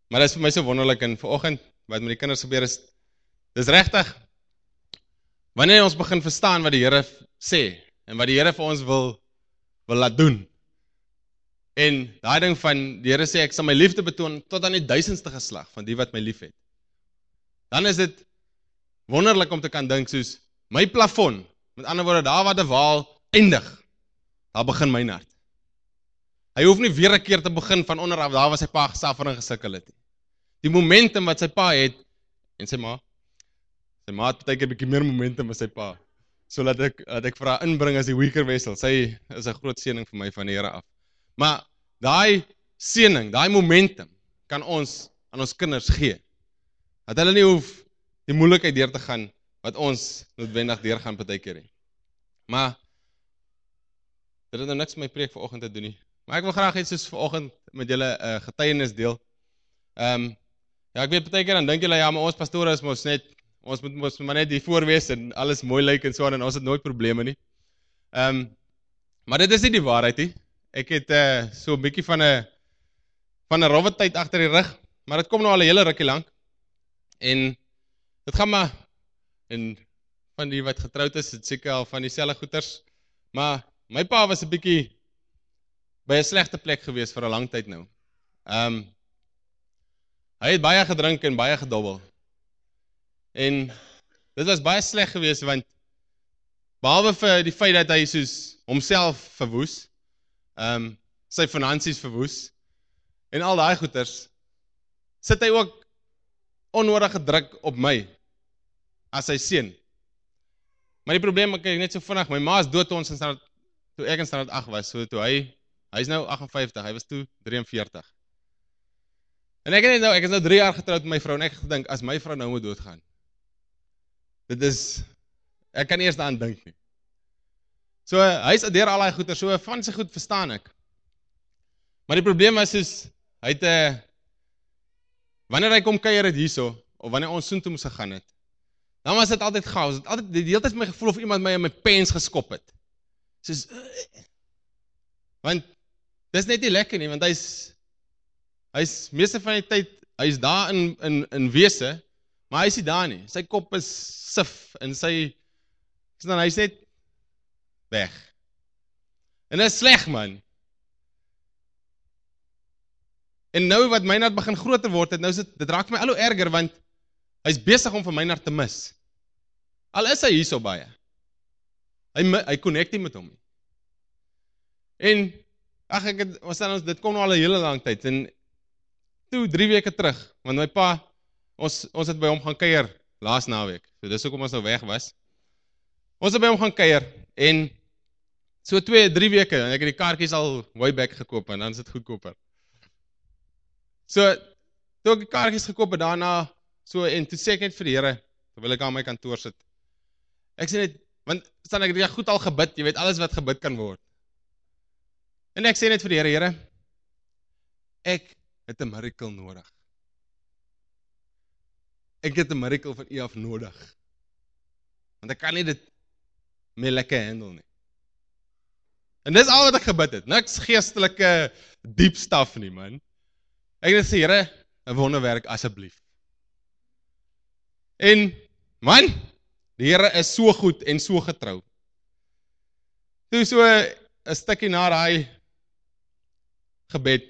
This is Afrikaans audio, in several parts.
Maar dit is vir my so wonderlik, en vanoggend, wat met die kinders gebeur is, dis regtig, wanneer ons begin verstaan wat die Here sê, en wat die Here vir ons wil laat doen, en daai ding van, die Here sê, ek sal my liefde betoon, tot aan die 1000ste geslag, van die wat my lief het, dan is dit wonderlik om te kan dink, soos, my plafon, met ander woorde, daar waar die waal eindig, daar begin my hart. Hy hoef nie weer 'n keer te begin van onderaf, daar waar sy pa gesuffer en gesukkel het. Die momentum wat sy pa het, en sy ma het baie keer 'n bietjie meer momentum as sy pa, so dat ek vir haar inbring as die weaker vessel. Sy is 'n groot seëning vir my van die Here af. Maar daai seëning, daai momentum, kan ons aan ons kinders gee. Dat hulle nie hoef die moeilikheid deur te gaan, wat ons noodwendig deurgaan baie keer nie. Maar, dit het nou niks met my preek vanoggend te doen nie. Maar ek wil graag iets soos vanoggend met julle getuienis deel. Ja, ek weet baie keer dan dink julle, ja, maar ons pastore is mos net, ons moet maar net hier voor wees en alles mooi lyk en so aan, en ons het nooit probleme nie. Maar dit is nie die waarheid nie. Ek het so 'n bietjie van 'n rowwe tyd agter die rug, maar dit kom nou al 'n hele rukkie lank. En dit gaan maar, en van die wat getroud is, het seker al van dieselfde goeters, maar my pa was 'n bietjie by 'n slegte plek gewees vir 'n lang tyd nou. Hy het baie gedrink en baie gedobbel. En dit was baie sleg geweest, want behalwe vir die feit dat hy soos homself verwoes, sy finansies verwoes, en al daai goeters, sit hy ook onnodige druk op my, as sy seun. Maar die probleem, ek net so vinnig, my ma is dood toe ek in standaard 8 was, so toe hy is nou 58, hy was toe 43. En ek is nou 3 jaar getroud met my vrou, en ek het gedink, as my vrou nou moet doodgaan, ek kan eers daaraan dink nie. So, hy is deur al die goeie, so van sy goed verstaan ek. Maar die probleem was soos, wanneer hy kom kuier het hierso, of wanneer ons soontoe moes gegaan het, dan was dit altyd chaos, het altyd die hele tyd my gevoel of iemand my in my pens geskop het. Soos, want, dit is net nie lekker nie, want hy is meeste van die tyd, hy is daar in wese, maar hy is nie daar nie. Sy kop is sif, en hy is net weg. En dit is sleg, man. En nou wat my hart begin groter word, dit raak my al hoe erger, want hy is besig om vir my hart te mis. Al is hy hier so baie. Hy connect nie met hom nie. En, dit kom nou al 'n hele lang tyd, en toe 3 weke terug, want my pa, ons het by hom gaan kuier, laas naweek, so dis hoekom ons nou weg was. Ons het by hom gaan kuier, en so 2-3 weke, en ek het die kaartjies al way back gekoop, en dan is dit goedkoper. So, toe ek die kaartjies gekoop het daarna, so, en toe sê ek net vir die Here, terwyl ek aan my kantoor sit, ek sê net, want ek het goed al gebid, jy weet alles wat gebid kan word. En ek sê net vir die Here, ek het 'n miracle nodig. Ek het 'n miracle van U af nodig. Want ek kan nie dit meer lekker handle nie. En dis al wat ek gebid het. Niks geestelike diep staf nie, man. Ek het sê, Here, 'n wonderwerk asseblief. En, man, die Here is so goed en so getrou. Toe so 'n stukkie na daai gebed,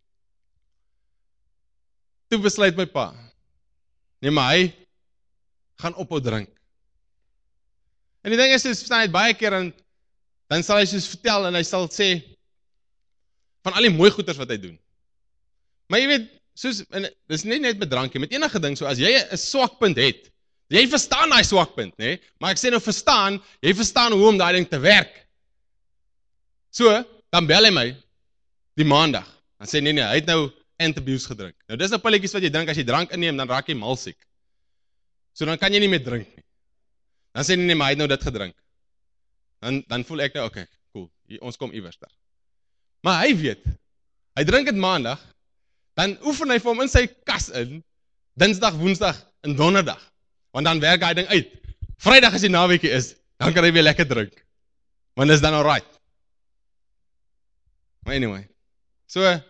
toe besluit my pa, nee, maar hy gaan ophou drink. En die ding is, verstaan hy baie keer, en dan sal hy soos vertel, en hy sal sê, van al die mooi goeders wat hy doen. Maar jy weet, soos, en dis nie net met drankie, met enige ding, so as jy 'n swakpunt het, jy verstaan daai swakpunt, nee? Maar ek sê nou verstaan, jy verstaan hoe om daai ding te werk. So, dan bel hy my, die maandag, dan sê nee, hy het nou antabuse gedrink. Nou dis nou pilletjies wat jy drink, as jy drank inneem, dan raak jy malsiek. So dan kan jy nie meer drink nie. Dan sê nee, maar hy het nou dit gedrink. Dan voel ek nou, okay, cool, ons kom iewers daar. Maar hy weet, hy drink dit maandag, dan oefen hy vir hom in sy kas in, Dinsdag, Woensdag en Donderdag. Want dan werk hy ding uit. Vrydag as die naweekie is, dan kan hy weer lekker drink. Want is dan alright. Maar anyway, so,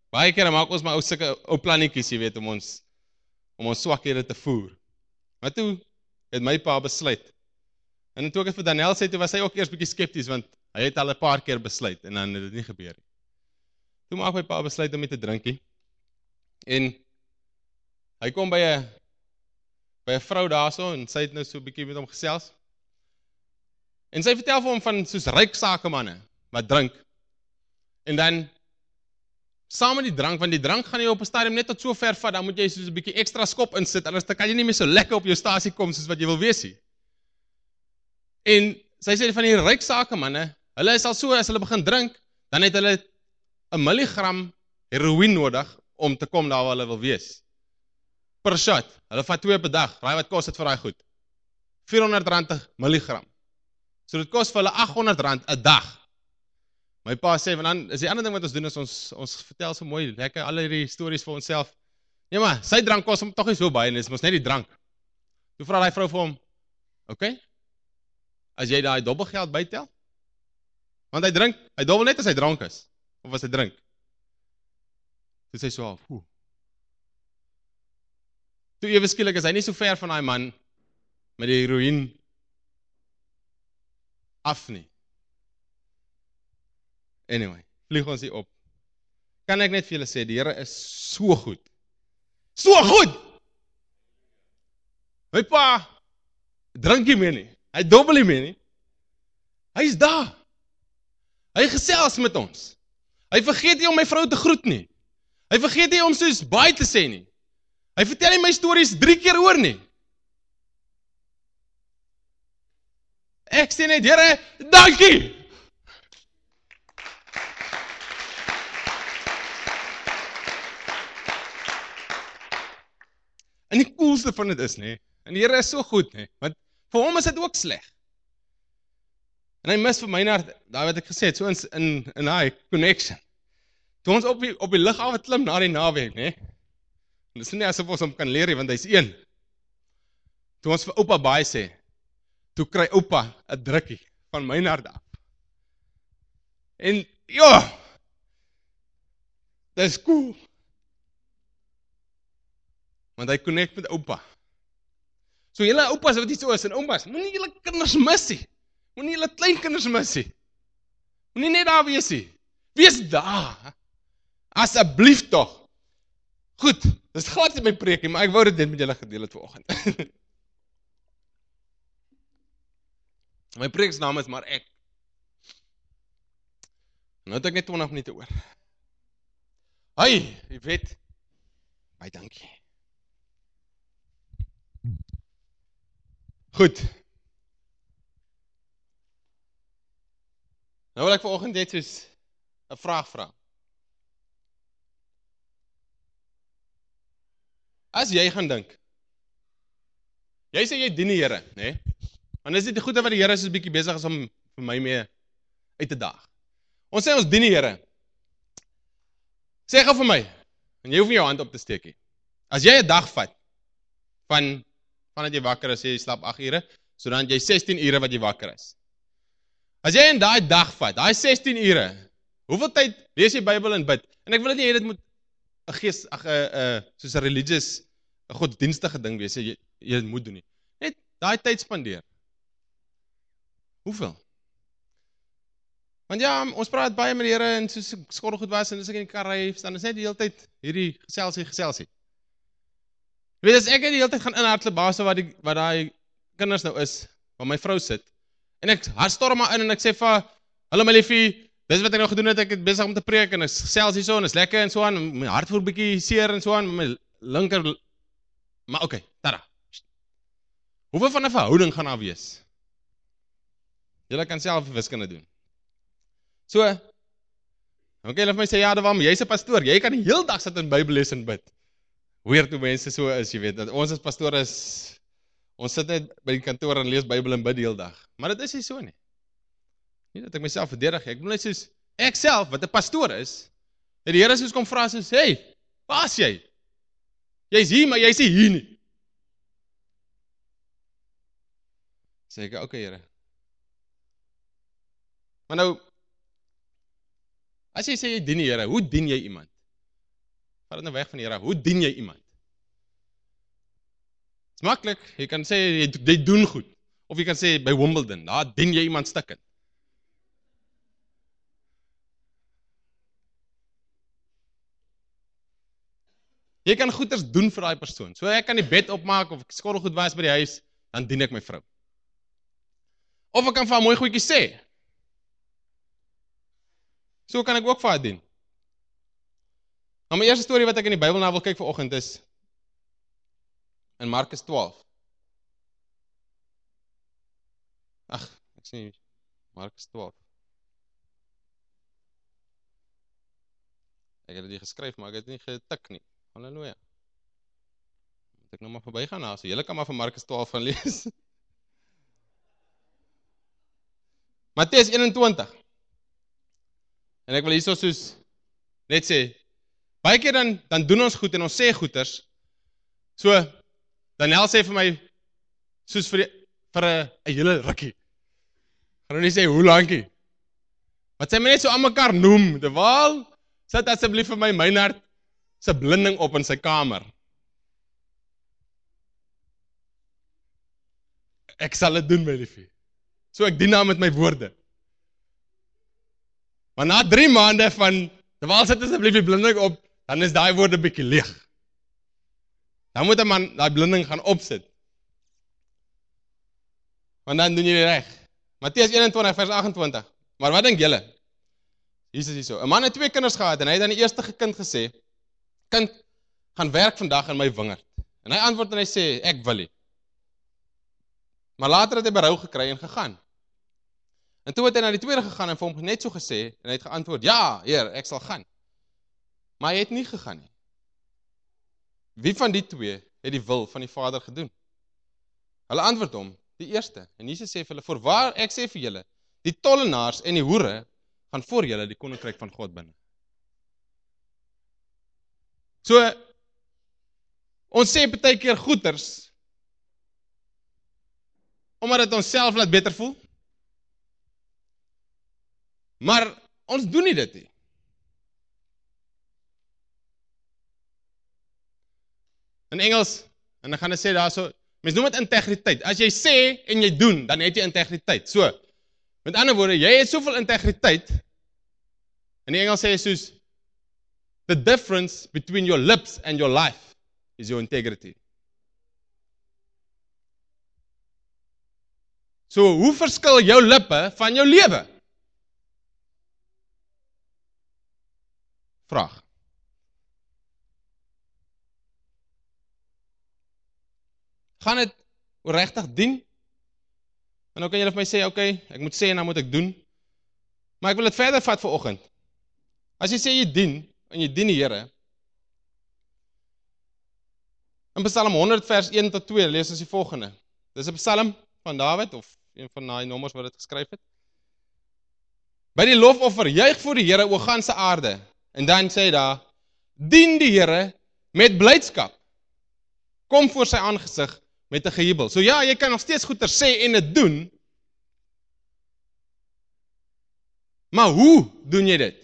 Baie kere maak ons maar ou sulke ou plannetjies, jy weet, om ons swakhede te voer. Maar toe het my pa besluit. En toe ek het vir Daniel sê, toe was hy ook eers bietjie skepties, want hy het al 'n paar keer besluit, en dan het dit nie gebeur nie. Toe maak my pa besluit om nie te drinkie. En hy kom by 'n vrou daarso, en sy het nou so 'n bietjie met hom gesels. En sy vertel vir hom van soos ryk sakemanne, wat drink. En dan, saam met die drank, want die drank gaan jy op 'n stadium net tot so ver vat, dan moet jy soos 'n bietjie ekstra skop insit, anders dan kan jy nie meer so lekker op jou stasie kom, soos wat jy wil wees nie. En sy sê van die ryk sakemanne, hulle is al so, as hulle begin drink, dan het hulle 1 milligram heroïne nodig, om te kom daar waar hulle wil wees. Per shot, hulle vat 2 per dag, raai wat kos dit vir daai goed? R400 'n milligram. So dit kos vir hulle R800 'n dag. My pa sê, want dan is die ander ding wat ons doen, is ons vertel so mooi, lekker al hierdie stories vir onsself. Nee maar, sy drank kos hom tog nie so baie, en dit is mos net die drank. Toe vra die vrou vir hom, okay, as jy daai dobbelgeld bytel, want hy dobbel net as hy drank is, of as hy drink. Toe sê so, toe ewe skielik is hy nie so ver van daai man, met die heroïne, af nie. Anyway, vlieg ons hier op. Kan ek net vir julle sê, die Here is so goed. So goed! My pa, drink nie meer nie. Hy dobbel nie meer nie. Hy is daar. Hy gesels met ons. Hy vergeet nie om my vrou te groet nie. Hy vergeet nie om soos baie te sê nie. Hy vertel nie my stories 3 keer oor nie. Ek sê net, Here, dankie! En die coolste van dit is, en die Here is so goed, want vir hom is dit ook sleg. En hy mis vir my na, daar wat ek gesê het, so in daai connection. Toe ons op die lughawe klim na die naweek, en dit is nie asof ons hom kan leer, want hy is 1. Toe ons vir oupa baie sê, toe kry oupa 'n drukkie van my hart af. En ja, dit is cool. Want hy connect met oupa. So julle oupas wat hier so is, en oumas, moenie julle kinders mis nie. Moenie julle kleinkinders mis nie. Moenie net daar wees nie. Wees daar. Asseblief tog. Goed, dis glad nie my preek nie, maar ek wou dit net met julle gedeel het vanoggend. My preeksnaam is maar ek. Nou het ek net 20 minute oor. Hy weet, baie dankie. Goed. Nou wil ek vanoggend net soos 'n vraag vra. As jy gaan dink, jy sê jy dien die Here, né? Want is dit die goeie wat die Here soos 'n bietjie besig is om vir my mee uit te daag. Ons sê ons dien die Here. Sê gou vir my, en jy hoef nie jou hand op te steek nie. As jy 'n dag vat, vandat jy wakker is, jy slaap 8 ure, so dan jy 16 ure wat jy wakker is. As jy in daai dag vat, daai 16 ure, hoeveel tyd lees jy Bybel en bid? En ek wil nie hê dit moet 'n gees, soos 'n religious, 'n godsdienstige ding wees, jy moet doen nie. Net daai tyd spandeer. Hoeveel? Want ja, ons praat baie met die Here, en soos ek skottelgoed was, en as ek in die kar ry, staan ons net die hele tyd hierdie geselsie. Jy weet, as ek die hele tyd gaan inhardloop, baas wat daai kinders nou is, waar my vrou sit, en ek storm maar in, en ek sê vir, hallo my liefie, dis wat ek nou gedoen het, ek het besig om te preek, en ek gesels hier so, en is lekker, en so aan, my hart voel bietjie seer, en so aan, my linker, maar okay, tada. Hoeveel van 'n verhouding gaan daar wees? Julle kan self wiskunde doen. So, okay, hulle vir my sê, ja, jy's 'n pastoor, jy kan die hele dag sit in Bybel lees en bid. Weird hoe mense so is, jy weet, dat ons as pastore is, ons sit net by die kantoor en lees Bybel en bid die hele dag. Maar dit is nie so nie. Nie dat ek myself verdedig, ek bedoel net soos, ek self, wat 'n pastoor is, het die Here soos kom vra, soos, hey, waar is jy? Jy's hier, maar jy's nie hier nie. Sê ek, okay, Here. Maar nou, as jy sê jy dien die Here, hoe dien jy iemand? Vat dit nou weg van die Here. Hoe dien jy iemand? Dit is maklik, jy kan sê, jy doen goed. Of jy kan sê, by Wimbledon, daar dien jy iemand stikkend. Jy kan goeders doen vir daai persoon. So ek kan die bed opmaak, of ek skottelgoed was by die huis, dan dien ek my vrou. Of ek kan vir haar mooi goedjies sê. So kan ek ook vir haar dien. Maar my eerste storie wat ek in die Bybel na wil kyk vanoggend is in Markus 12. Ag, ek sê Markus 12. Ek het dit hier geskryf, maar ek het nie getik nie. Halleluja. Moet ek nou maar verby gaan na, so julle kan maar van Markus 12 van lees. Matteus 21. En ek wil hierso soos net sê, baie keer dan doen ons goed en ons sê goeders. So, Daniel sê vir my, soos vir 'n hele rukkie. Gaan nou nie sê, hoe lankie? Wat sy my net so aan mekaar noem, de Waal, sit asseblief vir my Meinhard sy blinding op in sy kamer. Ek sal dit doen, my liefie. So ek dien nou met my woorde. Maar na 3 maande van, terwyl sit asseblief die blinding op, dan is daai woorde bietjie leeg. Dan moet 'n man daai blinding gaan opsit. Want dan doen jy dit reg. Matteus 21 vers 28. Maar wat dink julle? Jesus is so. 'n man het 2 kinders gehad en hy het aan die eerste kind gesê, kind, gaan werk vandag in my wingerd. En hy antwoord en hy sê, ek wil nie. Maar later het hy berou gekry en gegaan. En toe het hy na die tweede gegaan en vir hom net so gesê, en hy het geantwoord, ja, Heer, ek sal gaan. Maar hy het nie gegaan nie. Wie van die 2 het die wil van die Vader gedoen? Hulle antwoord hom, die eerste. En Jesus sê vir hulle, voorwaar ek sê vir julle, die tollenaars en die hoere gaan voor julle die koninkryk van God binne. So, ons sê baie keer goeders, omdat dit ons self laat beter voel, maar ons doen nie dit nie. In Engels, en dan gaan ek sê daar so, mens noem dit integriteit. As jy sê en jy doen, dan het jy integriteit. So, met ander woorde, jy het soveel integriteit, in die Engels sê jy soos, the difference between your lips and your life is your integrity. So, hoe verskil jou lippe van jou lewe? Vraag. Gaan dit oor regtig dien? En nou kan julle vir my sê, okay, ek moet sê en dan moet ek doen. Maar ek wil dit verder vat vanoggend. As jy sê jy dien, en jy dien die Here, in Psalm 100 vers 1 tot 2, lees ons die volgende. Dis 'n Psalm van Dawid, of een van daai nommers wat dit geskryf het. By die lofoffer, juig voor die Here, o ganse aarde. En dan sê hy daar, dien die Here met blydskap. Kom voor sy aangesig met 'n gejubel. So ja, jy kan nog steeds goeie sê en dit doen, maar hoe doen jy dit?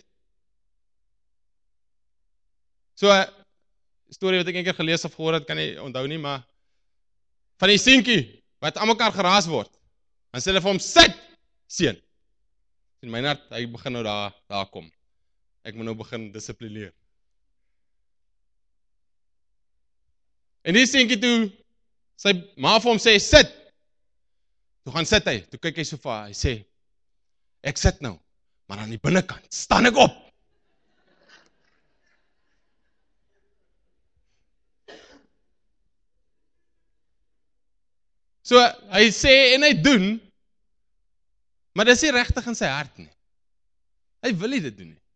So, storie wat ek eendag gelees of gehoor het, kan nie onthou nie, maar van die seentjie wat aan mekaar geraas word. Dan sê hulle vir hom, sit, seun. En Meinhard, hy begin nou daar kom. Ek moet nou begin dissiplineer. En die seentjie toe, sy ma vir hom sê, sit. Toe gaan sit hy, toe kyk hy so vir haar, hy sê, ek sit nou, maar aan die binnekant, staan ek op. So, hy sê en hy doen, maar dit is nie regtig in sy hart nie. Hy wil nie dit doen nie.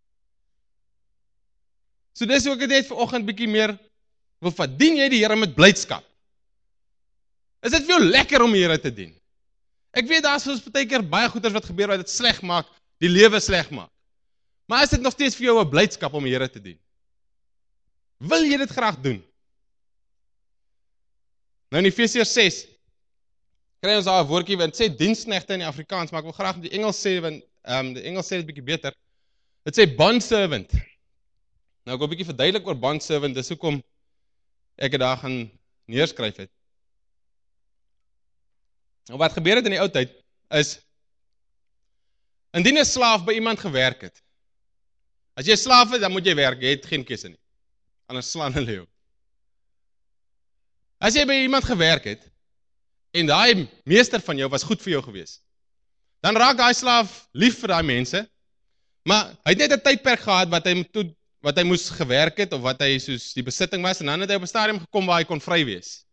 So dis ook net vanoggend bietjie meer wil vat. Dien jy die Here met blydskap? Is dit vir jou lekker om die Here te dien? Ek weet daar is soms baie keer baie goeders wat gebeur wat dit sleg maak, die lewe sleg maak. Maar is dit nog steeds vir jou 'n blydskap om die Here te dien? Wil jy dit graag doen? Nou in Efesiërs 6 kry ons daar 'n woordjie wat sê diensknegte in die Afrikaans, maar ek wil graag die Engels sê want die Engels sê dit bietjie beter. Dit sê bondservant. Nou ek wil 'n bietjie verduidelik oor bondservant, dis hoekom ek dit daar gaan neerskryf het. Nou wat gebeur het in die ou tyd is, indien 'n slaaf by iemand gewerk het, as jy 'n slaaf is, dan moet jy werk, jy het geen keuse nie, anders slaan hulle jou. As jy by iemand gewerk het, en daai meester van jou was goed vir jou gewees, dan raak daai slaaf lief vir daai mense, maar hy het net 'n tydperk gehad wat hy moes gewerk het, of wat hy soos die besitting was, en dan het hy op 'n stadium gekom waar hy kon vry wees.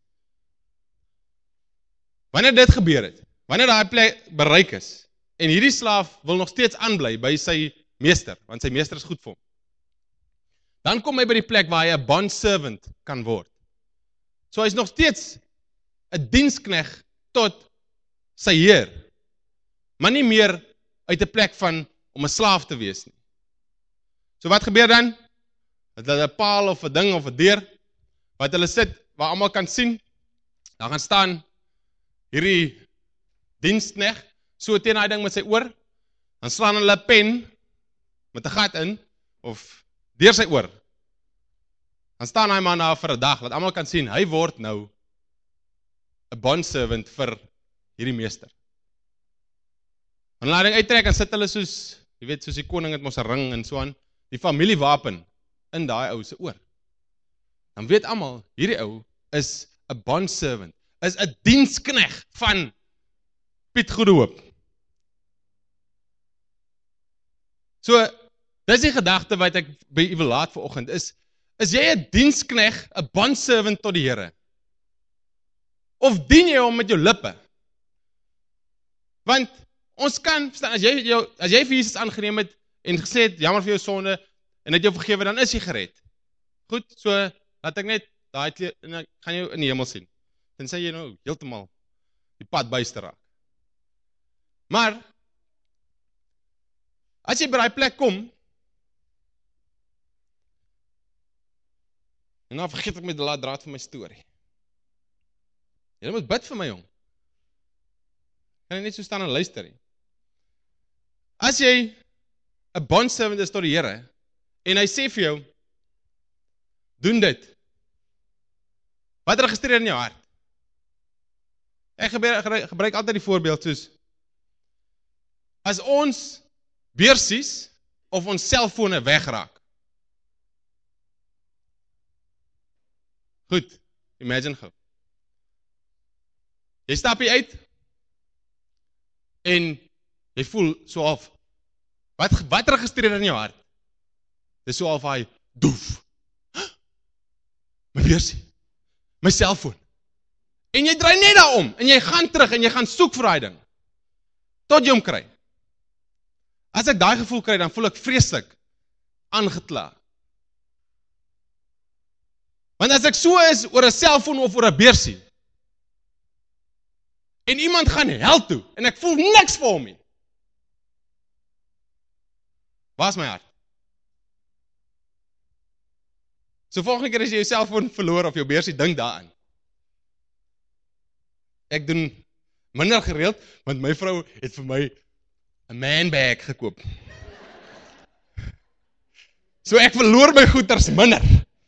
Wanneer dit gebeur het, wanneer daai plek bereik is, en hierdie slaaf wil nog steeds aanbly by sy meester, want sy meester is goed vir hom, dan kom hy by die plek waar hy 'n bondservant kan word. So hy is nog steeds 'n dienskneg tot sy heer, maar nie meer uit 'n plek van om 'n slaaf te wees nie. So wat gebeur dan? Dat hulle 'n paal of 'n ding of 'n deur, wat hulle sit, waar almal kan sien, daar gaan staan hierdie dienskneg, so teen daai ding met sy oor, dan slaan hulle 'n pen met 'n gat in, of deur sy oor. Dan staan hy man daar vir 'n dag, dat almal kan sien, hy word nou 'n bondservant vir hierdie meester. En laat ding uittrek en sit hulle soos, jy weet, soos die koning het mos 'n ring en so aan, die familiewapen in daai ou se oor. Dan weet almal, hierdie ou is 'n bondservant, is 'n dienskneg van Piet Goedehoop. So, dis die gedagte wat ek by u wil laat vanoggend is jy 'n dienskneg, 'n bondservant tot die Here? Of dien jy hom met jou lippe? Want ons kan verstaan, as jy vir Jesus aangeneem het en gesê het, jammer vir jou sonde, en het jou vergewe, dan is jy gered. Goed, so laat ek net en ek gaan jou in die hemel sien. Tensy jy nou heeltemal die pad byster raak. Maar as jy by daai plek kom, en dan vergeet ek met die draad van my storie. Jy moet bid vir my, jong. Kan jy net so staan en luister nie? As jy 'n bondservant is tot die Here, en hy sê vir jou, doen dit. Wat registreer in jou hart? Ek gebruik altyd die voorbeeld soos, as ons beursies of ons selfone wegraak. Goed, imagine gou. Jy stap hier uit, en jy voel so half, wat registreer in jou hart? Dis so half hy, doef. My beursie, my selfoon. En jy draai net daarom, en jy gaan terug, en jy gaan soek vir daai ding, tot jy hom kry. As ek daai gevoel kry, dan voel ek vreeslik aangekla. Want as ek so is oor 'n selfoon of oor 'n beursie, en iemand gaan hel toe, en ek voel niks vir hom nie, waar is my hart? So volgende keer as jy jou selfoon verloor of jou beursie, dink daaraan. Ek doen minder gereeld, want my vrou het vir my 'n man bag gekoop. So ek verloor my goeders minder.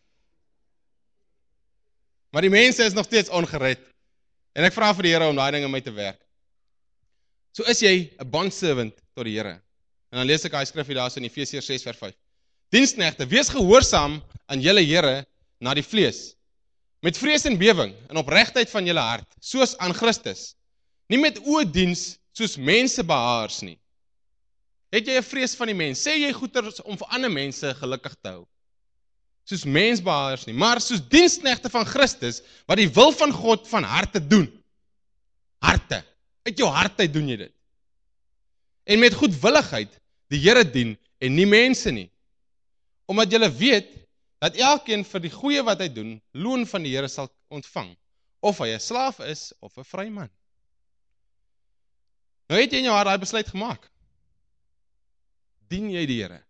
Maar die mense is nog steeds ongered. En ek vra vir die Here om daai ding in my te werk. So is jy 'n bondservant tot die Here. En dan lees ek daai skrif hier daar so in Efesiërs 6 vers 5. Diensknegte, wees gehoorsaam aan julle Here na die vlees, met vrees en bewing en opregtheid van julle hart, soos aan Christus, nie met oediens soos mense behaars nie. Het jy 'n vrees van die mens? Sê jy goeders om vir ander mense gelukkig te hou? Soos mensbehaars nie, maar soos diensknegte van Christus, wat die wil van God van harte doen. Harte, uit jou hart uit doen jy dit. En met goedwilligheid die Here dien en nie mense nie. Omdat julle weet, dat elkeen vir die goeie wat hy doen, loon van die Here sal ontvang, of hy 'n slaaf is, of 'n vry man. Nou het jy in jou hart daai besluit gemaak. Dien jy die Here?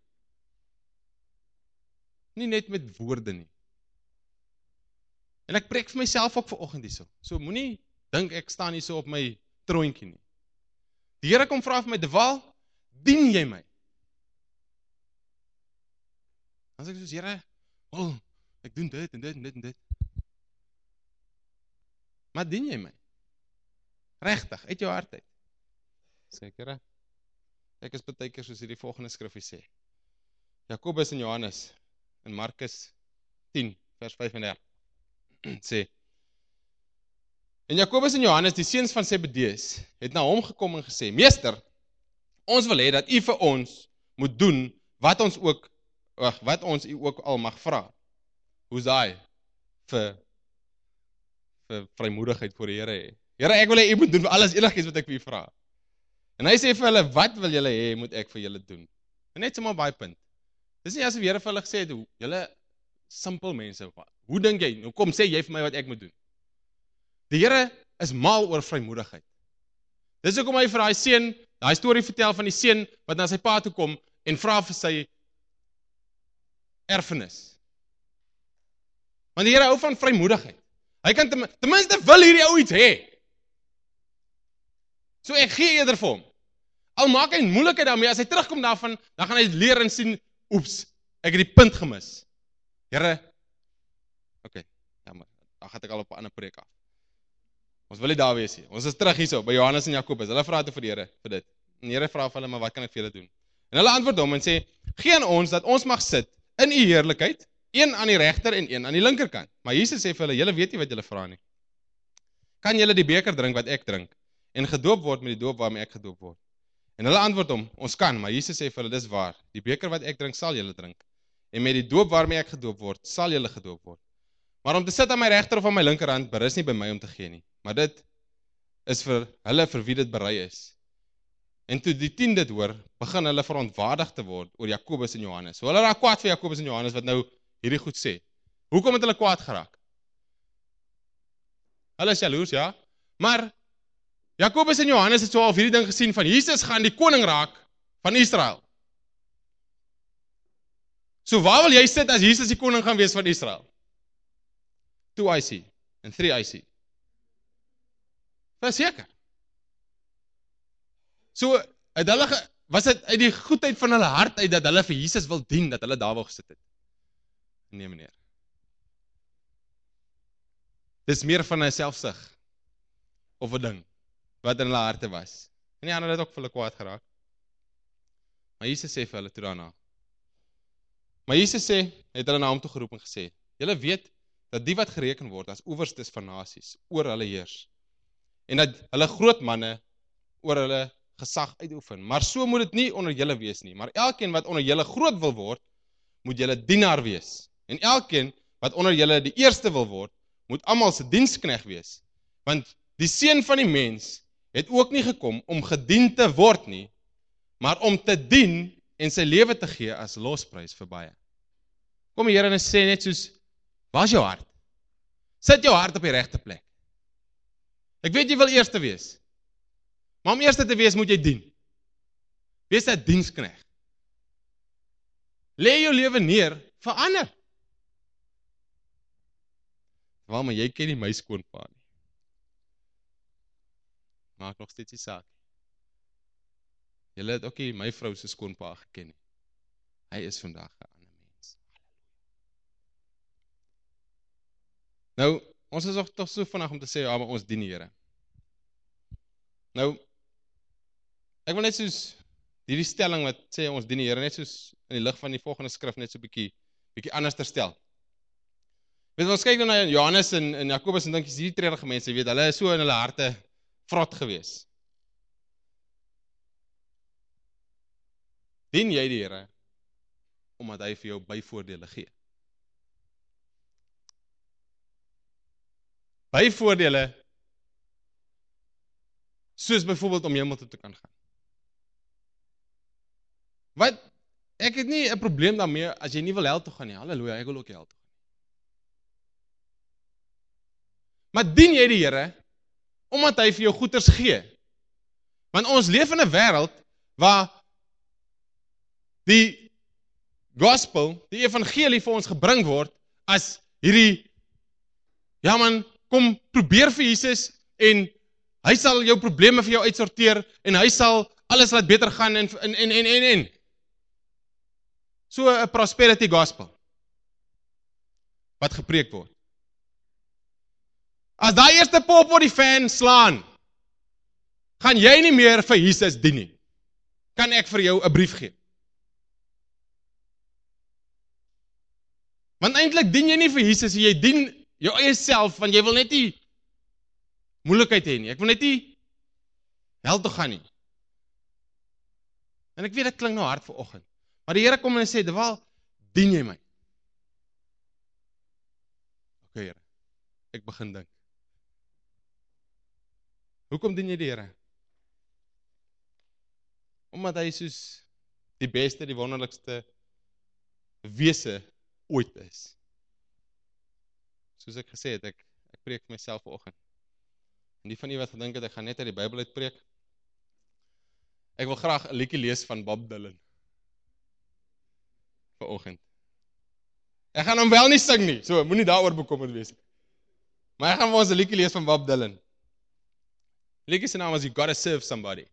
Nie net met woorde nie. En ek preek vir myself ook vanoggend hierso. So moenie dink ek staan hierso op my troontjie nie. Die Here kom vra vir my, Dewaal, dien jy my? Dan sê ek soos, Here, ek doen dit en dit en dit en dit. Maar dien jy my? Regtig, uit jou hart uit. Sê ek, Here, ek is baie keer soos hierdie volgende skrifgie sê. Jakobus en Johannes in Markus 10 vers 35 sê, en Jakobus en Johannes, die seuns van Zebedeus, het na hom gekom en gesê, Meester, ons wil hê dat u vir ons moet doen wat ons u ook al mag vra. Hoe's daai vir vrymoedigheid voor die Here hê? Here, ek wil hê u moet doen vir alles enigiets wat ek vir u vra. En hy sê vir hulle, wat wil julle hê moet ek vir julle doen? En net sommer baie punt. Dis nie asof die Here vir hulle gesê het, julle simpel mense, hoe dink jy? Nou kom sê jy vir my wat ek moet doen. Die Here is mal oor vrymoedigheid. Dis hoekom hy vir daai seun, daai storie vertel van die seun wat na sy pa toe kom en vra vir sy erfenis. Want die Here hou van vrymoedigheid. Hy kan ten minste wil hierdie ou iets hê. So ek gee eerder vir hom. Al maak hy moeilikheid daarmee, as hy terugkom daarvan, dan gaan hy leer en sien, oeps, ek het die punt gemis. Here, jammer, dan gaan ek al op 'n ander preek af. Ons wil nie daar wees hier. Ons is terug hierso by Johannes en Jakobus. Hulle vra toe vir die Here vir dit. En die Here vra vir hulle, maar wat kan ek vir julle doen? En hulle antwoord hom en sê, gee aan ons dat ons mag sit in u heerlikheid, een aan die regter en een aan die linkerkant. Maar Jesus sê vir hulle, julle weet nie wat julle vra nie. Kan julle die beker drink wat ek drink en gedoop word met die doop waarmee ek gedoop word? En hulle antwoord hom, ons kan, maar Jesus sê vir hulle, dis waar. Die beker wat ek drink, sal julle drink. En met die doop waarmee ek gedoop word, sal julle gedoop word. Maar om te sit aan my regter of aan my linkerhand, berus nie by my om te gee nie. Maar dit is vir hulle vir wie dit berei is. En toe die 10 dit hoor, begin hulle verontwaardig te word oor Jakobus en Johannes. So hulle raak kwaad vir Jakobus en Johannes wat nou hierdie goed sê. Hoekom het hulle kwaad geraak? Hulle is jaloers, ja. Maar Jakobus en Johannes het so al hierdie ding gesien van Jesus gaan die koning raak van Israel. So waar wil jy sit as Jesus die koning gaan wees van Israel? 2 I see en 3 I see. Verseker. So was dit uit die goedheid van hulle hart uit dat hulle vir Jesus wil dien, dat hulle daar wil gesit het? Nee meneer. Dis meer van 'n selfsug of 'n ding wat in hulle harte was. En die ander het ook vir hulle kwaad geraak. Maar Jesus sê vir hulle toe daarna. Maar Jesus het hulle na hom toe geroep en gesê, julle weet dat die wat gereken word as owerstes van nasies oor hulle heers en dat hulle groot manne oor hulle gesag uitoefen. Maar so moet dit nie onder julle wees nie. Maar elkeen wat onder julle groot wil word, moet julle dienaar wees. En elkeen wat onder julle die eerste wil word, moet almal se diensknegt wees. Want die seun van die mens het ook nie gekom om gedien te word nie, maar om te dien en sy lewe te gee as losprys vir baie. Kom die Here en sê net soos, waar is jou hart? Sit jou hart op die regte plek. Ek weet jy wil eerste wees. Maar om eerste te wees moet jy dien. Wees 'n diensknegt. Lê jou lewe neer vir ander. Maar jy ken nie my skoonpa nie. Maak nog steeds die saak. Julle het ook nie my vrou se skoonpa geken nie. Hy is vandag 'n ander mens. Nou, ons is toch so vandag om te sê, ja, maar ons dien die Here. Nou, ek wil net soos hierdie stelling wat sê ons dien die Here, net soos in die lig van die volgende skrif net so bietjie anders te stel. Weet ons kyk nou na Johannes en Jakobus en dink jy hierdie treurige mense, weet hulle is so in hulle harte vrot gewees. Dien jy die Here omdat hy vir jou byvoordele gee? Byvoordele soos byvoorbeeld om hemel toe te kan gaan. Wat? Ek het nie 'n probleem daarmee as jy nie wil hel toe gaan nie. Halleluja, ek wil ook hel toe gaan. Maar dien jy die Here omdat hy vir jou goeders gee? Want ons leef in 'n wêreld waar die gospel, die evangelie vir ons gebring word as hierdie, ja man, kom probeer vir Jesus en hy sal jou probleme vir jou uitsorteer en hy sal alles laat beter gaan en. So 'n prosperity gospel. wat gepreek word. As daai eerste pop op die fan slaan, gaan jy nie meer vir Jesus dien nie. Kan ek vir jou 'n brief gee? Want eintlik dien jy nie vir Jesus, jy dien jou eie self, want jy wil net nie moeilikheid hê nie. Ek wil net nie hel toe gaan nie. En ek weet dit klink nou hard vanoggend. Maar die Here kom en sê, "Dewal, dien jy my?" Okay, Here. Ek begin dink. Hoekom dien jy die Here? Omdat hy soos die beste, die wonderlikste wese ooit is. Soos ek gesê het, ek preek vir myself vanoggend. En die van u wat gedink het, ek gaan net uit die Bybel uit preek. Ek wil graag 'n liedjie lees van Bob Dylan. Vanoggend. Ek gaan hom wel nie sing nie, so moenie daaroor bekommerd wees. Maar ek gaan vir ons 'n liedjie lees van Bob Dylan. Liedjie se naam is You Gotta Serve Somebody.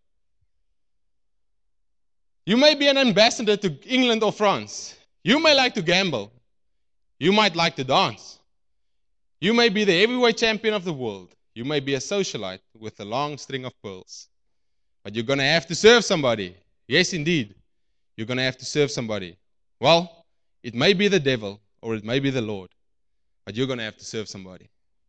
You may be an ambassador to England or France. You may like to gamble. You might like to dance. You may be the heavyweight champion of the world. You may be a socialite with a long string of pearls. But you're going to have to serve somebody. Yes, indeed. You're going to have to serve somebody. Well, it may be the devil or it may be the Lord. But you're going to have to serve somebody.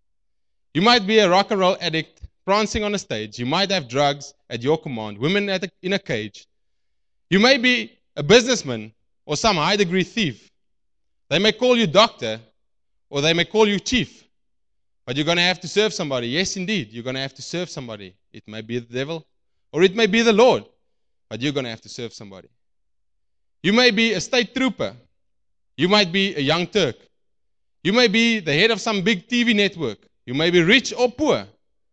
You might be a rock and roll addict prancing on a stage. You might have drugs at your command, women in a cage. You may be a businessman or some high-degree thief. They may call you doctor or they may call you chief. But you're going to have to serve somebody. Yes, indeed, you're going to have to serve somebody. It may be the devil or it may be the Lord. But you're going to have to serve somebody. You may be a state trooper. You might be a young Turk. You may be the head of some big TV network. You may be rich or poor.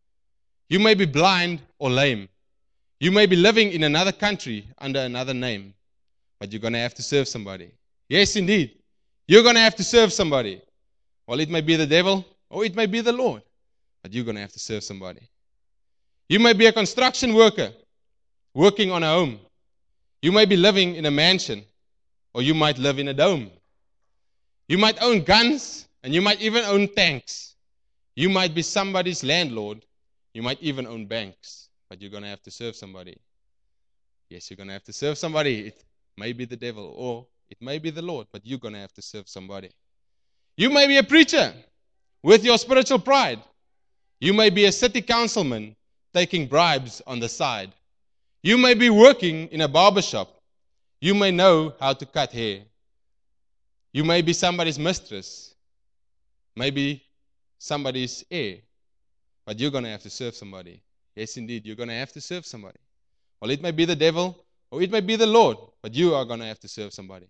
You may be blind or lame. You may be living in another country under another name. But you're going to have to serve somebody. Yes, indeed. You're going to have to serve somebody. Well, it may be the devil or it may be the Lord. But you're going to have to serve somebody. You may be a construction worker working on a home. You may be living in a mansion or you might live in a dome. You might own guns and you might even own tanks. You might be somebody's landlord. You might even own banks. But you're going to have to serve somebody. Yes, you're going to have to serve somebody. It may be the devil or it may be the Lord, but you're going to have to serve somebody. You may be a preacher with your spiritual pride. You may be a city councilman taking bribes on the side. You may be working in a barber shop. You may know how to cut hair. You may be somebody's mistress. Maybe somebody's heir. But you're going to have to serve somebody. Yes, indeed, you're going to have to serve somebody. Well, it may be the devil or it may be the Lord, but you are going to have to serve somebody.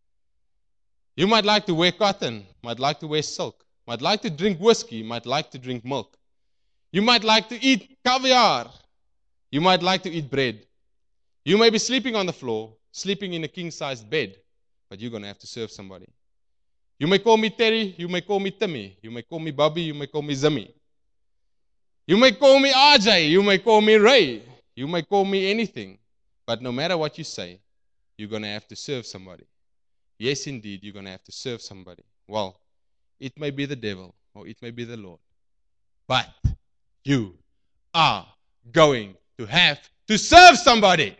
You might like to wear cotton, might like to wear silk, might like to drink whiskey, might like to drink milk. You might like to eat caviar. You might like to eat bread. You may be sleeping on the floor, sleeping in a king-sized bed, but you're going to have to serve somebody. You may call me Terry, you may call me Timmy, you may call me Bobby, you may call me Zimmy. You may call me RJ, you may call me Ray, you may call me anything, but no matter what you say, you're going to have to serve somebody. Yes, indeed, you're going to have to serve somebody. Well, it may be the devil or it may be the Lord, but you are going to have to serve somebody.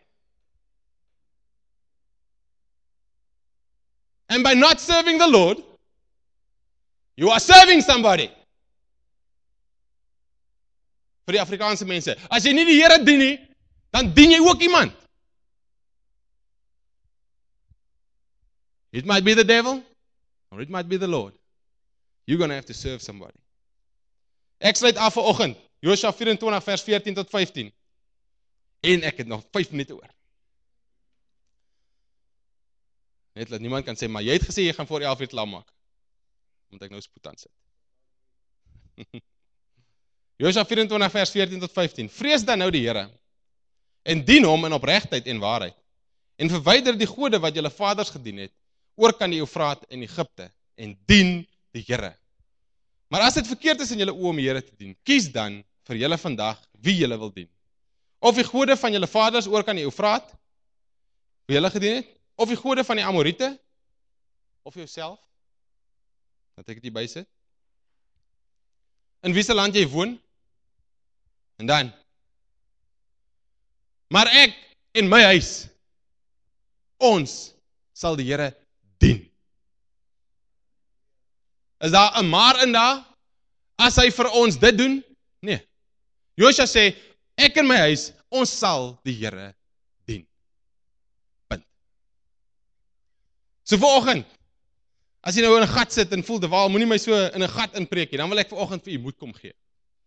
And by not serving the Lord, you are serving somebody. Vir die Afrikaanse mense, as jy nie die Here dien nie, dan dien jy ook iemand. It might be the devil, or it might be the Lord. You're going to have to serve somebody. Ek sluit af vanoggend, Josua 24 vers 14 tot 15. En ek het nog 5 minute oor. Net dat niemand kan sê, maar jy het gesê jy gaan voor 11 uur klaar maak. Moet ek nou spoed aan sit. Josua 24 vers 14 tot 15. Vrees dan nou die Here en dien hom in opregtheid en waarheid. En verwyder die gode wat julle vaders gedien het, oor kan die Eufraat en Egipte, en dien die Here. Maar as dit verkeerd is in julle oë om die Here te dien, kies dan vir julle vandag wie julle wil dien. Of die gode van julle vaders oor kan die Eufraat, wie julle gedien het, of die gode van die Amorite, of jouself. dat ek dit bysit. In wiese land jy woon? En dan, maar ek en my huis, ons sal die Here dien. Is daar 'n maar in daar? As hy vir ons dit doen? Nee. Josua sê, ek en my huis, ons sal die Here dien. Punt. So vanoggend, as jy nou in 'n gat sit en voel, Dewaal, moenie my so in 'n gat inpreek nie, dan wil ek vanoggend vir u moed kom gee.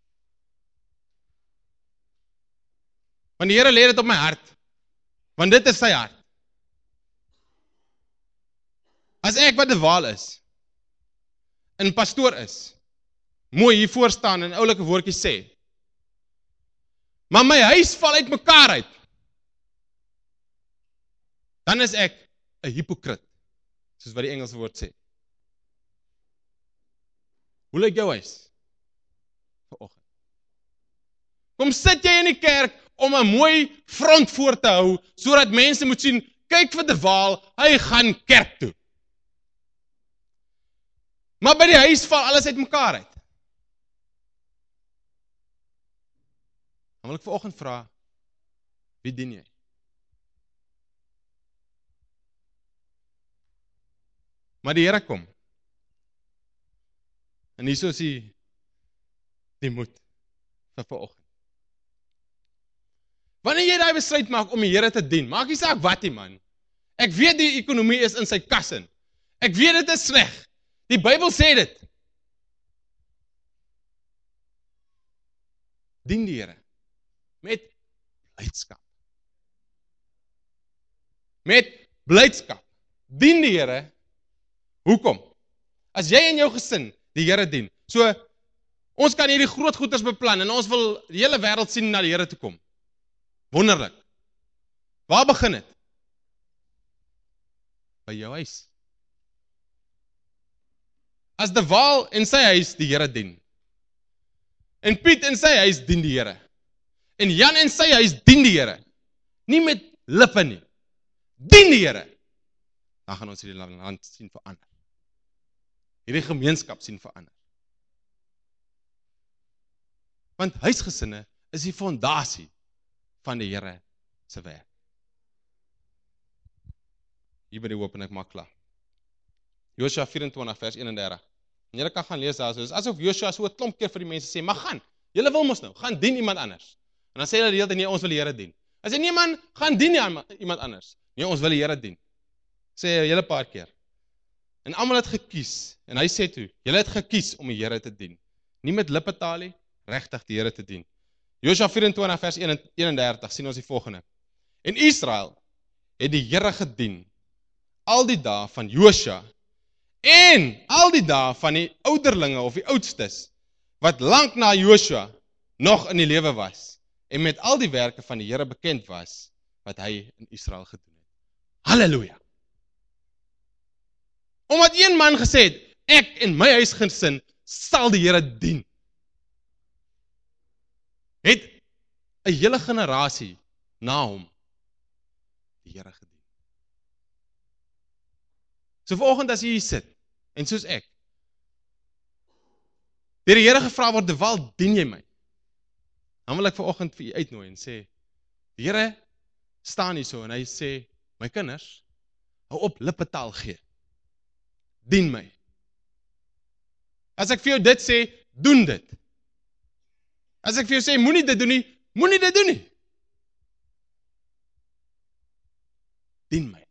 Want die Here lê dit op my hart, want dit is sy hart. As ek wat Dewaal is, en pastoor is, mooi hier voor staan en oulike woordjies sê, maar my huis val uit mekaar uit, dan is ek 'n hypocriet, soos wat die Engelse woord sê. Hoe lyk jou huis? Vanoggend. Kom sit jy in die kerk om 'n mooi front voor te hou, sodat mense moet sien, kyk vir Dewaal, hy gaan kerk toe. Maar by die huis val alles uit mekaar uit. Dan wil ek vanoggend vra, wie dien jy? Maar die Here kom. En hier is die moed vir vanoggend. Wanneer jy daai besluit maak om die Here te dien, maak nie saak wat nie, man. Ek weet die ekonomie is in sy kas in. Ek weet dit is sleg. Die Bybel sê dit. Dien die Here met blydskap. Met blydskap. Dien die Here. Hoekom? As jy en jou gesin die Here dien. So, ons kan hierdie groot goeders beplan en ons wil die hele wêreld sien na die Here toe kom. Wonderlik. Waar begin dit? By jou huis. As Dewaal en sy huis die Here dien, en Piet en sy huis dien die Here, en Jan en sy huis dien die Here, nie met lippe nie, dien die Here, dan gaan ons hierdie land sien verander. Hierdie gemeenskap sien verander. Want huisgesinne is die fondasie van die Here se werk. Hier by die hoop en ek maak klaar. Josua 24 vers 31. En julle kan gaan lees daar, so is asof Josua so 'n klomp keer vir die mense sê, maar gaan, julle wil mos nou, gaan dien iemand anders. En dan sê hulle die hele tyd, nee, ons wil die Here dien. As jy nee man, gaan dien iemand anders. Nee, ons wil die Here dien. Sê hy 'n hele paar keer. En almal het gekies, en hy sê toe, julle het gekies om die Here te dien. Nie met lippetaal nie, regtig die Here te dien. Josua 24 vers 31 sien ons die volgende. En Israel het die Here gedien al die dae van Josua en al die dae van die ouderlinge of die oudstes wat lank na Josua nog in die lewe was en met al die werke van die Here bekend was wat hy in Israel gedoen het. Halleluja! Omdat een man gesê het, ek en my huisgesin sal die Here dien, het 'n hele generasie na hom die Here gedien. So vanoggend as jy hier sit, en soos ek, deur die Here gevra word, Dewaal, dien jy my? Dan wil ek vanoggend vir u uitnooi en sê, die Here staan hier so en hy sê, my kinders, hou op lippetaal gee. Dien my. As ek vir jou dit sê, doen dit. As ek vir jou sê, moenie dit doen nie, moenie dit doen nie. Dien my.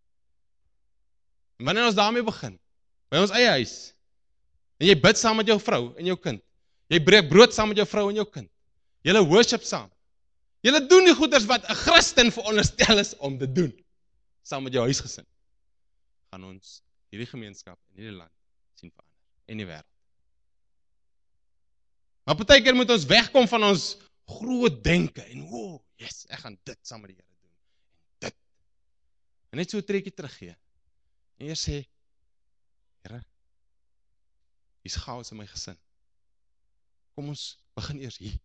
En wanneer ons daarmee begin, by ons eie huis, en jy bid saam met jou vrou en jou kind, jy breek brood saam met jou vrou en jou kind, julle worship saam, julle doen die goeders wat 'n Christen veronderstel is om te doen, saam met jou huisgesin, gaan ons hierdie gemeenskap en hierdie land sien verander, en die wêreld. Maar partykeer moet ons wegkom van ons groot denke, en yes, ek gaan dit saam met die Here doen, en dit, en net so 'n trekkie teruggee, en eers sê, Here, hier's chaos in my gesin, kom ons begin eers hier,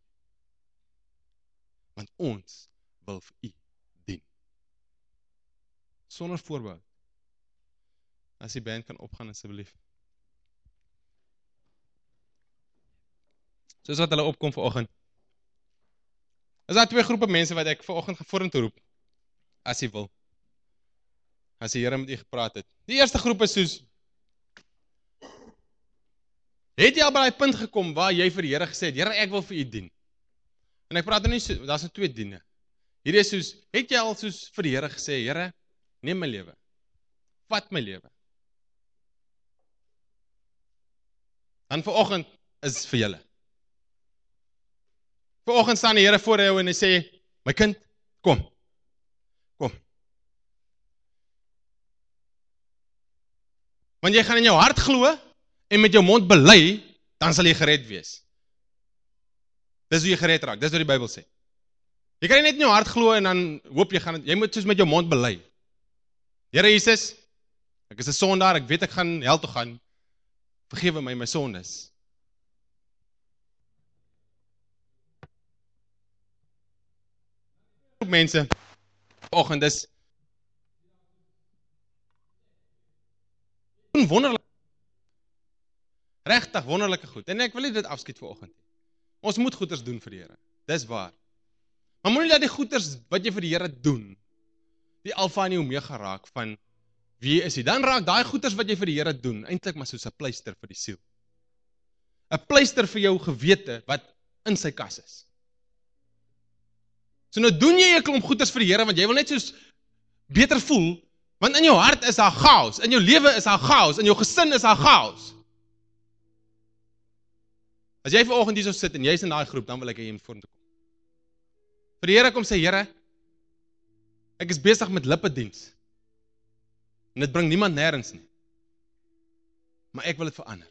want ons wil vir u dien, sonder voorbehou. As die band kan opgaan asseblief. soos wat hulle opkom vanoggend. Is daar 2 groepe mense wat ek vanoggend vorentoe roep, as jy wil. As die Here met u gepraat het. Die eerste groep is soos, het jy al by die punt gekom waar jy vir die Here gesê het, Here, ek wil vir u dien. En ek praat nou nie, daar's 2 diene. Hierdie is soos, het jy al soos vir die Here gesê, Here, neem my lewe, vat my lewe. Dan vanoggend is vir julle. Vanoggend staan die Here voor jou en hy sê, my kind, kom. Want jy gaan in jou hart glo en met jou mond bely, dan sal jy gered wees. Dis hoe jy gered raak, dis wat die Bybel sê. Jy kan nie net in jou hart glo en dan hoop jy moet soos met jou mond bely. Here Jesus, ek is 'n sondaar, ek weet ek gaan hel toe gaan. Vergewe my sondes. Mense, vanoggend is wonderlik. Regtig wonderlike goed. En ek wil nie dit afskiet vanoggend. Ons moet goeders doen vir die Here. Dis waar. Maar moenie dat die goeders wat jy vir die Here doen, die alfa en die omega raak van wie is hy. Dan raak daai goeders wat jy vir die Here doen, eintlik maar soos 'n pleister vir die siel. 'n Pleister vir jou gewete wat in sy kas is. So nou doen jy 'n klomp goeders vir die Here want jy wil net soos beter voel, want in jou hart is daar chaos, in jou lewe is daar chaos, in jou gesin is daar chaos. As jy vanoggend hier so sit en jy is in daai groep, dan wil ek hê jy moet vorentoe kom. Vir die Here kom sê, Here, ek is besig met lippediens. En dit bring niemand nêrens nie. Maar ek wil dit verander.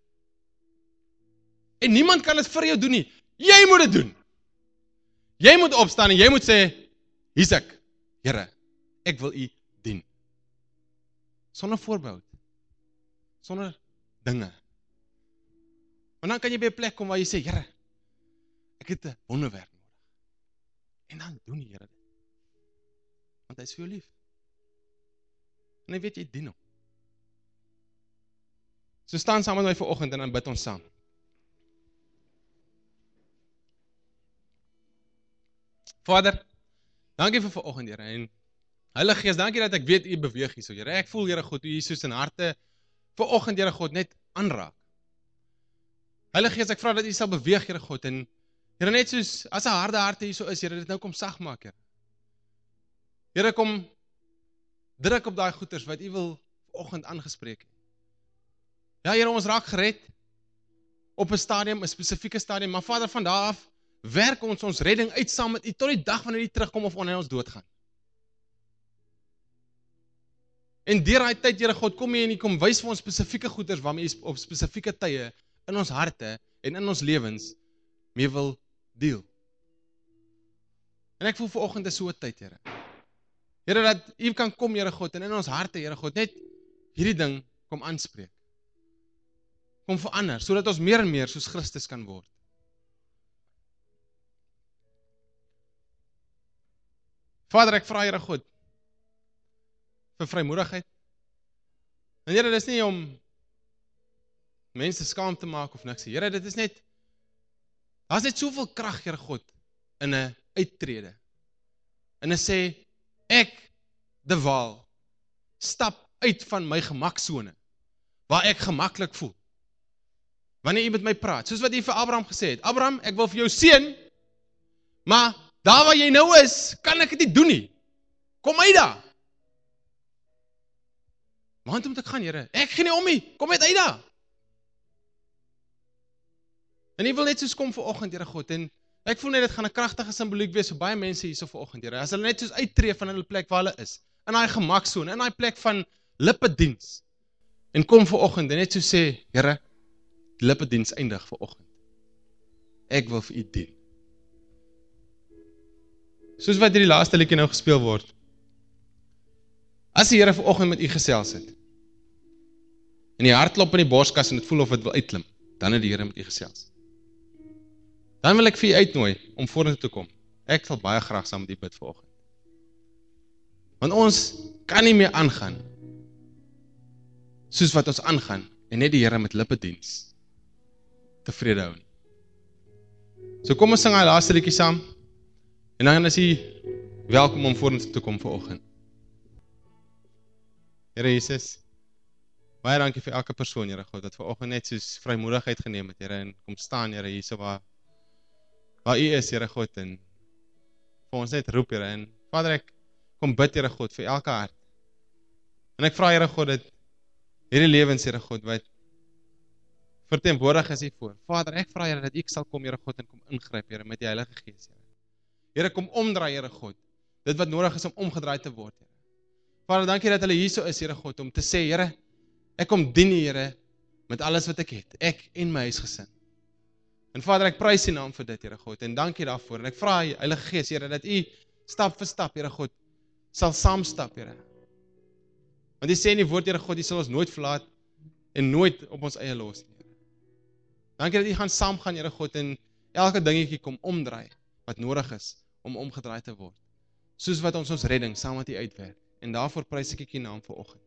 En niemand kan dit vir jou doen nie. Jy moet dit doen. Jy moet opstaan en jy moet sê, hier's ek, Here, ek wil u dien. Sonder voorbehoud. Sonder dinge. En dan kan jy by 'n plek kom waar jy sê, Here, ek het 'n wonderwerk nodig. En dan doen die Here dit. Want hy is vir jou lief. En hy weet jy dien hom. So staan saam met my vanoggend en dan bid ons saam. Vader, dankie vir vanoggend, Here, en Heilige Gees, dankie dat ek weet u beweeg hier so, Here. Ek voel, Here God, hoe Jesus in harte vanoggend, Here God, net aanraak. Heilige Gees, ek vra dat u sal beweeg, Here God, en Here, net soos as 'n harde harte hier so is, Here, dit nou kom sag maak, Here. Here, kom druk op daai goeters wat u wil vanoggend aangespreek het. Ja, Here, ons raak gered op 'n stadium, 'n spesifieke stadium, maar Vader, van daar af werk ons redding uit saam met u tot die dag wanneer u terugkom of wanneer ons doodgaan. En deur daai tyd, Here God, kom jy en u kom wys vir ons spesifieke goeders waarmee u op spesifieke tye in ons harte en in ons lewens mee wil deel. En ek voel vanoggend is so 'n tyd, Here. Here, dat u kan kom, Here God, en in ons harte, Here God, net hierdie ding kom aanspreek. Kom verander, sodat ons meer en meer soos Christus kan word. Vader, ek vra, Here God, vir vrymoedigheid. En Here, dit is nie om mense skaam te maak of niks. Here, dit is net, daar's net soveel krag, Here God, in 'n uittrede. En 'n sê, ek, De Waal, stap uit van my gemaksone, waar ek gemaklik voel. Wanneer jy met my praat, soos wat jy vir Abraham gesê het, Abraham, ek wil vir jou seën, maar daar waar jy nou is, kan ek dit nie doen nie. Kom uit daar. Waar moet ek gaan, Here? Ek gee nie om nie, kom uit daar. En jy wil net soos kom vanoggend, Here God, en ek voel net dit gaan 'n kragtige simboliek wees vir baie mense hierso vanoggend, Here. As hulle net soos uittreë van hulle plek waar hulle is, in daai gemaksone, in daai plek van lippediens, en kom vanoggend en net so sê, Here, die lippediens eindig vanoggend. Ek wil vir u dien. Soos wat hierdie laaste liedjie nou gespeel word. As die Here vanoggend met u gesels het, en die hartklop in die borskas en dit voel of dit wil uitklim, dan het die Here met u gesels. Dan wil ek vir u uitnooi om vorentoe te kom. Ek sal baie graag saam met u bid vanoggend. Want ons kan nie meer aangaan soos wat ons aangaan en net die Here met lippediens tevrede hou nie. So kom ons sing hy laaste liedjie saam, en dan is hy welkom om voor ons te kom vanoggend. Here Jesus, baie dankie vir elke persoon, Here God, wat vanoggend net soos vrymoedigheid geneem het, Here, en kom staan, Here, hierso waar U is, Here God, en vir ons net roep, Here, en Vader, ek kom bid, Here God, vir elke hart. En ek vra, Here God, dat hierdie lewens, Here God, wat verteenwoordig is hiervoor. Vader, ek vra, Here, dat U sal kom, Here God, en kom ingryp, Here, met die Heilige Gees, Here. Here, kom omdraai, Here God, dit wat nodig is om omgedraai te word, Here. Vader, dankie dat hulle hierso is, Here God, om te sê, Here, ek kom dien U, Here, met alles wat ek het, ek en my huisgesin. En Vader, ek prys U naam vir dit, Here God, en dankie daarvoor, en ek vra U, Heilige Gees, Here, dat U stap vir stap, Here God, sal saamstap, Here. Want U sê in die woord, Here God, U sal ons nooit verlaat, en nooit op ons eie los nie, Here. Dankie dat U gaan saamgaan, Here God, en elke dingetjie kom omdraai, wat nodig is, om omgedraai te word. Soos wat ons redding saam met U uitwerk. En daarvoor prys ek U naam vanoggend.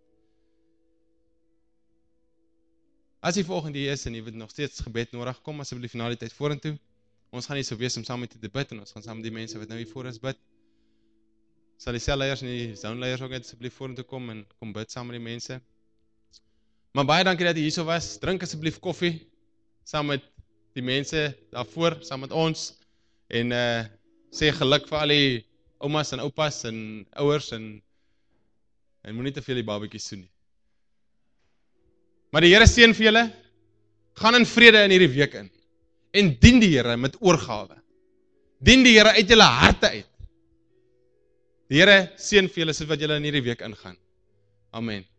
As jy vanoggend hier is en jy het nog steeds gebed nodig, kom asseblief na die tyd vorentoe. Ons gaan nie so wees om saam met te bid en ons gaan saam met die mense wat nou hier voor is bid. Sal die selleiers en die zoneleiers ook net asseblief vorentoe kom en kom bid saam met die mense. Maar baie dankie dat jy hierso was. Drink asseblief koffie saam met die mense daarvoor, saam met ons en sê geluk vir al die oumas en oupas en ouers en moenie te veel die babatjies soen nie. Maar die Here seën vir julle, gaan in vrede in hierdie week in, en dien die Here met oorgawe. Dien die Here uit julle harte uit. Die Here seën vir julle soos wat julle in hierdie week ingaan. Amen.